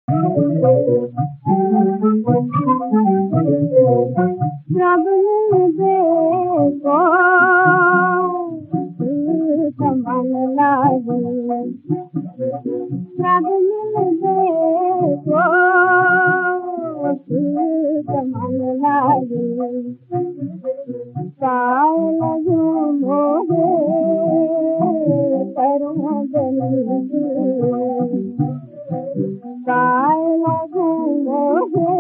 प्रभु देखो समान लागे, प्रभु देखो समान लागे, काय लगू मोहे करूं जल्दी, काय लगू मोहे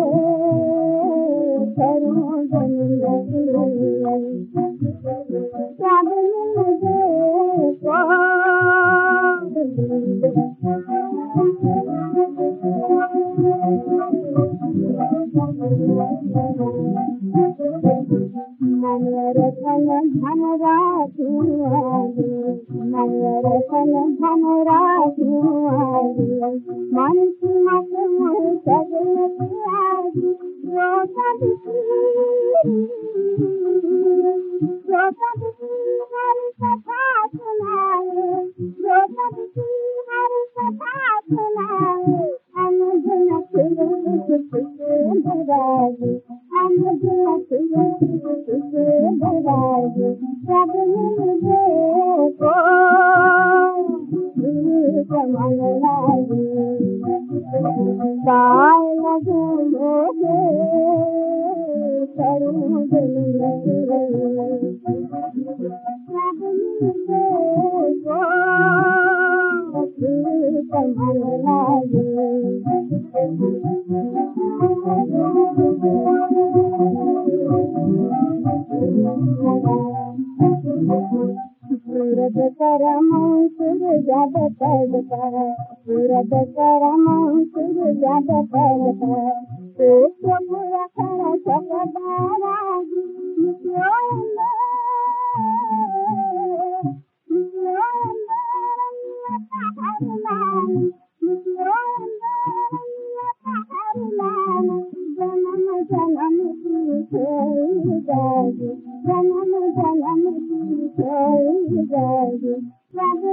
करूं जल्दी, प्रभु देखो मनरतन धन राखू आगे, मनरतन धन राखू आगे, मन की मत मोर सगल आगे, रोता बिखरी हर कथा सुनाए, रोता बिखरी हर कथा सुनाए, अनुजन बरागे, बरागे, प्रभु देखो समान लागे, काय लगू मोहे करूं जल्दी, प्रभु देखो समान लागे, सूरत करम सूरज तड़पा, सूरत करम सूरज तड़पा, तो प्रभु कर सकदारा जन्म जन्म की खोई जाएगी, जन्म जन्म की खोई जाएगी, प्रभु